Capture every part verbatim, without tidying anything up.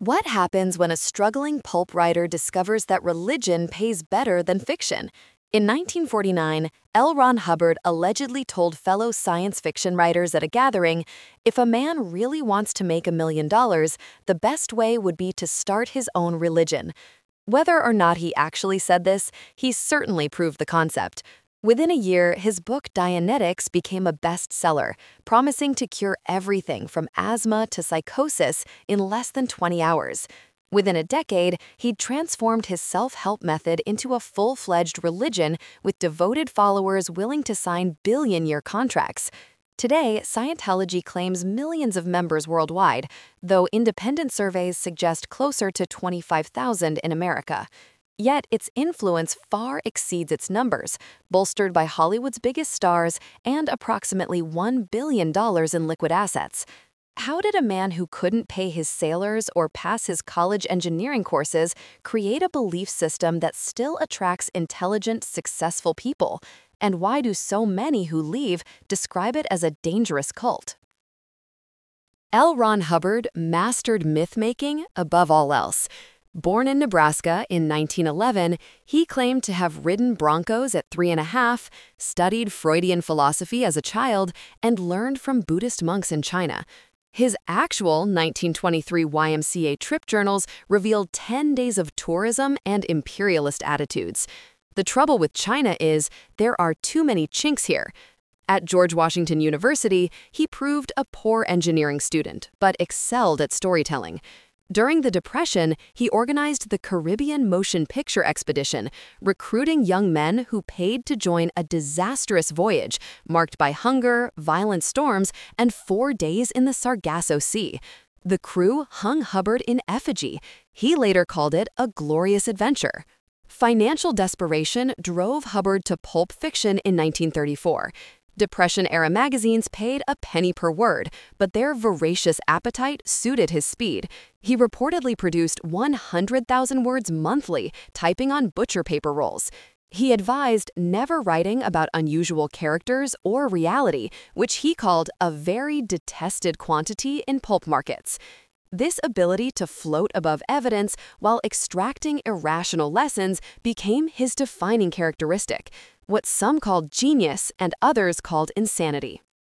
What happens when a struggling pulp writer discovers that religion pays better than fiction? In nineteen forty-nine, L. Ron Hubbard allegedly told fellow science fiction writers at a gathering, if a man really wants to make a million dollars, the best way would be to start his own religion. Whether or not he actually said this, he certainly proved the concept. Within a year, his book Dianetics became a bestseller, promising to cure everything from asthma to psychosis in less than twenty hours. Within a decade, he'd transformed his self-help method into a full-fledged religion with devoted followers willing to sign billion-year contracts. Today, Scientology claims millions of members worldwide, though independent surveys suggest closer to twenty-five thousand in America. Yet its influence far exceeds its numbers, bolstered by Hollywood's biggest stars and approximately one billion dollars in liquid assets. How did a man who couldn't pay his sailors or pass his college engineering courses create a belief system that still attracts intelligent, successful people? And why do so many who leave describe it as a dangerous cult? L. Ron Hubbard mastered myth-making above all else. Born in Nebraska in nineteen eleven, he claimed to have ridden broncos at three and a half, studied Freudian philosophy as a child, and learned from Buddhist monks in China. His actual nineteen twenty-three Y M C A trip journals revealed ten days of tourism and imperialist attitudes. The trouble with China is there are too many chinks here. At George Washington University, he proved a poor engineering student, but excelled at storytelling. During the Depression, he organized the Caribbean Motion Picture Expedition, recruiting young men who paid to join a disastrous voyage marked by hunger, violent storms, and four days in the Sargasso Sea. The crew hung Hubbard in effigy. He later called it a glorious adventure. Financial desperation drove Hubbard to pulp fiction in nineteen thirty-four. Depression-era magazines paid a penny per word, but their voracious appetite suited his speed. He reportedly produced one hundred thousand words monthly, typing on butcher paper rolls. He advised never writing about unusual characters or reality, which he called a very detested quantity in pulp markets. This ability to float above evidence while extracting irrational lessons became his defining characteristic, what some called genius and others called insanity.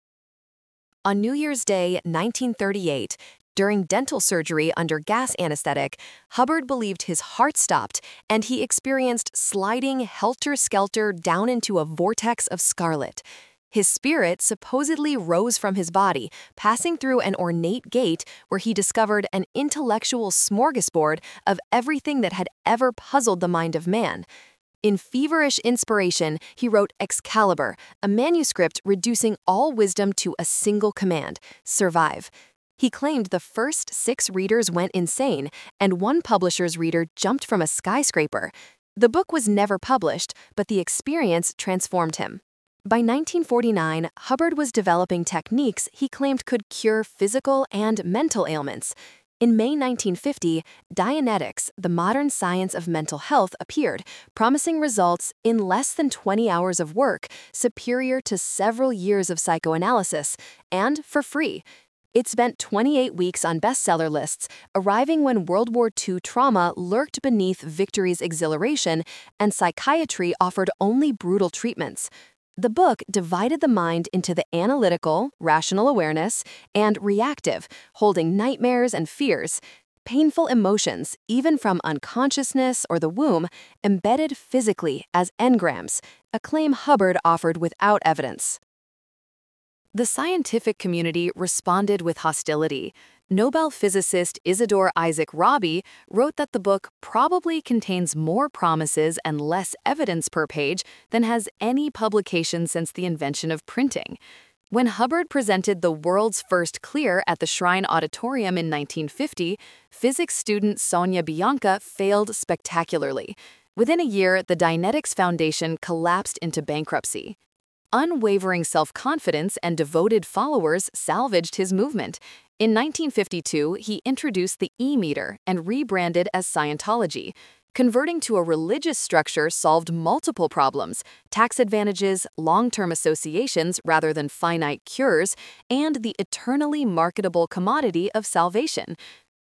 On New Year's Day, nineteen thirty-eight, during dental surgery under gas anesthetic, Hubbard believed his heart stopped and he experienced sliding helter-skelter down into a vortex of scarlet. His spirit supposedly rose from his body, passing through an ornate gate where he discovered an intellectual smorgasbord of everything that had ever puzzled the mind of man. In feverish inspiration, he wrote Excalibur, a manuscript reducing all wisdom to a single command: survive. He claimed the first six readers went insane, and one publisher's reader jumped from a skyscraper. The book was never published, but the experience transformed him. By nineteen forty-nine, Hubbard was developing techniques he claimed could cure physical and mental ailments. In May nineteen fifty, Dianetics, the modern science of mental health, appeared, promising results in less than twenty hours of work, superior to several years of psychoanalysis, and for free. It spent twenty-eight weeks on bestseller lists, arriving when World War Two trauma lurked beneath victory's exhilaration and psychiatry offered only brutal treatments. The book divided the mind into the analytical, rational awareness, and reactive, holding nightmares and fears. Painful emotions, even from unconsciousness or the womb, embedded physically as engrams, a claim Hubbard offered without evidence. The scientific community responded with hostility. Nobel physicist Isidore Isaac Rabi wrote that the book probably contains more promises and less evidence per page than has any publication since the invention of printing. When Hubbard presented the world's first clear at the Shrine Auditorium in nineteen fifty, physics student Sonia Bianca failed spectacularly. Within a year, the Dianetics Foundation collapsed into bankruptcy. Unwavering self-confidence and devoted followers salvaged his movement. In nineteen fifty-two, he introduced the E-meter and rebranded as Scientology. Converting to a religious structure solved multiple problems: tax advantages, long-term associations rather than finite cures, and the eternally marketable commodity of salvation.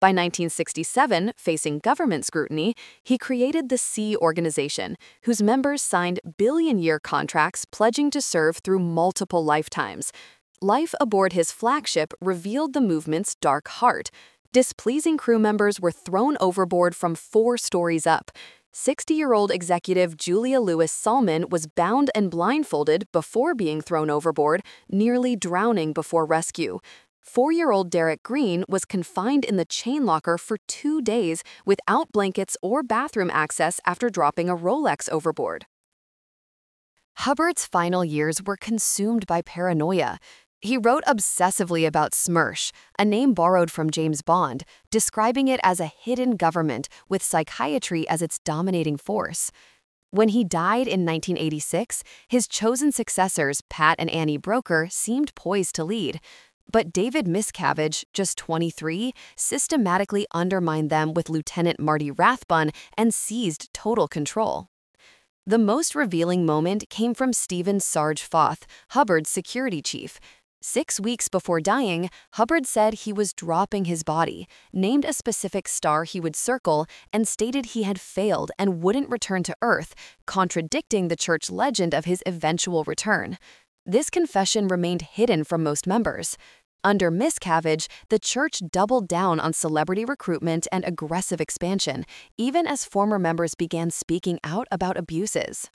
By nineteen sixty-seven, facing government scrutiny, he created the Sea Organization, whose members signed billion-year contracts pledging to serve through multiple lifetimes. Life aboard his flagship revealed the movement's dark heart. Displeasing crew members were thrown overboard from four stories up. sixty-year-old executive Julia Louis-Salmon was bound and blindfolded before being thrown overboard, nearly drowning before rescue. Four-year-old Derek Green was confined in the chain locker for two days without blankets or bathroom access after dropping a Rolex overboard. Hubbard's final years were consumed by paranoia. He wrote obsessively about SMERSH, a name borrowed from James Bond, describing it as a hidden government with psychiatry as its dominating force. When he died in nineteen eighty-six, his chosen successors, Pat and Annie Broeker, seemed poised to lead. But David Miscavige, just twenty-three, systematically undermined them with Lieutenant Marty Rathbun and seized total control. The most revealing moment came from Stephen Sarge Foth, Hubbard's security chief. Six weeks before dying, Hubbard said he was dropping his body, named a specific star he would circle, and stated he had failed and wouldn't return to Earth, contradicting the church legend of his eventual return. This confession remained hidden from most members. Under Miscavige, the church doubled down on celebrity recruitment and aggressive expansion, even as former members began speaking out about abuses.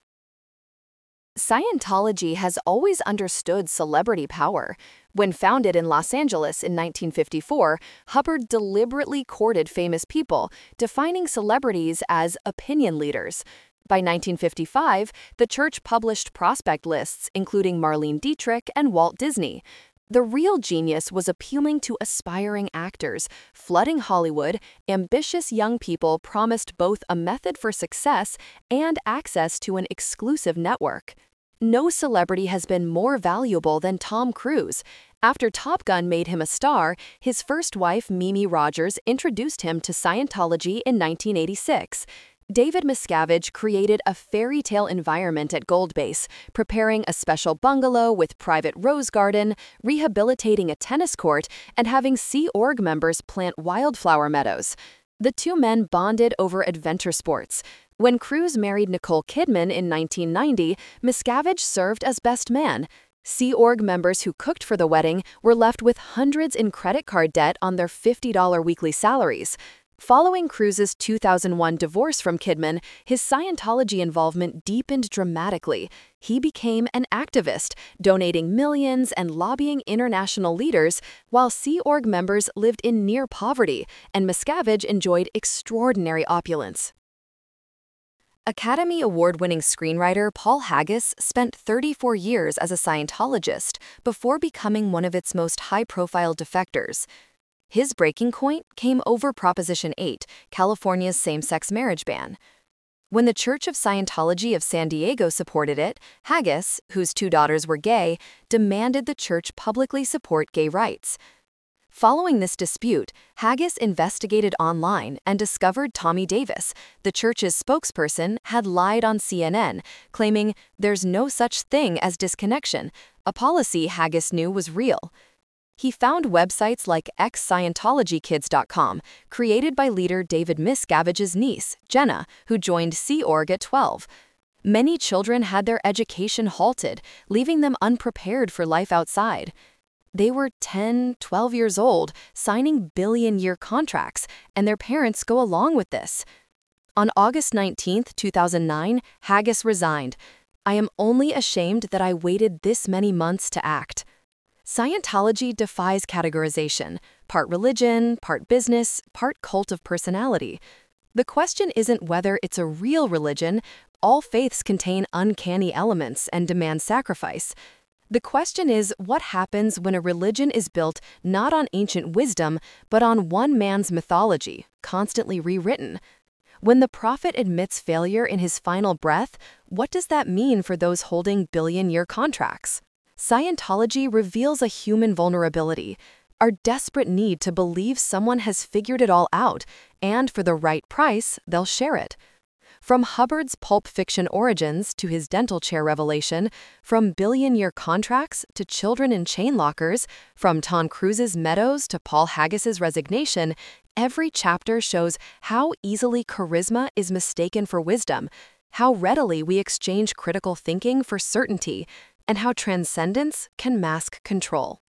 Scientology has always understood celebrity power. When founded in Los Angeles in nineteen fifty-four, Hubbard deliberately courted famous people, defining celebrities as opinion leaders. By nineteen fifty-five, the church published prospect lists including Marlene Dietrich and Walt Disney. The real genius was appealing to aspiring actors, flooding Hollywood. Ambitious young people promised both a method for success and access to an exclusive network. No celebrity has been more valuable than Tom Cruise. After Top Gun made him a star, his first wife, Mimi Rogers, introduced him to Scientology in nineteen eighty-six. David Miscavige created a fairy tale environment at Goldbase, preparing a special bungalow with private rose garden, rehabilitating a tennis court, and having Sea Org members plant wildflower meadows. The two men bonded over adventure sports. When Cruise married Nicole Kidman in nineteen ninety, Miscavige served as best man. Sea Org members who cooked for the wedding were left with hundreds in credit card debt on their fifty dollar weekly salaries. Following Cruise's two thousand one divorce from Kidman, his Scientology involvement deepened dramatically. He became an activist, donating millions and lobbying international leaders, while Sea Org members lived in near poverty, and Miscavige enjoyed extraordinary opulence. Academy Award-winning screenwriter Paul Haggis spent thirty-four years as a Scientologist before becoming one of its most high-profile defectors. His breaking point came over Proposition eight, California's same-sex marriage ban. When the Church of Scientology of San Diego supported it, Haggis, whose two daughters were gay, demanded the church publicly support gay rights. Following this dispute, Haggis investigated online and discovered Tommy Davis, the church's spokesperson, had lied on C N N, claiming there's no such thing as disconnection, a policy Haggis knew was real. He found websites like x scientology kids dot com, created by leader David Miscavige's niece, Jenna, who joined Sea Org at twelve. Many children had their education halted, leaving them unprepared for life outside. They were ten, twelve years old, signing billion-year contracts, and their parents go along with this. On August nineteenth, two thousand nine, Haggis resigned. "I am only ashamed that I waited this many months to act." Scientology defies categorization, part religion, part business, part cult of personality. The question isn't whether it's a real religion. All faiths contain uncanny elements and demand sacrifice. The question is what happens when a religion is built not on ancient wisdom, but on one man's mythology, constantly rewritten. When the prophet admits failure in his final breath, what does that mean for those holding billion-year contracts? Scientology reveals a human vulnerability, our desperate need to believe someone has figured it all out, and for the right price, they'll share it. From Hubbard's pulp fiction origins to his dental chair revelation, from billion-year contracts to children in chain lockers, from Tom Cruise's Meadows to Paul Haggis's Resignation, every chapter shows how easily charisma is mistaken for wisdom, how readily we exchange critical thinking for certainty, and how transcendence can mask control.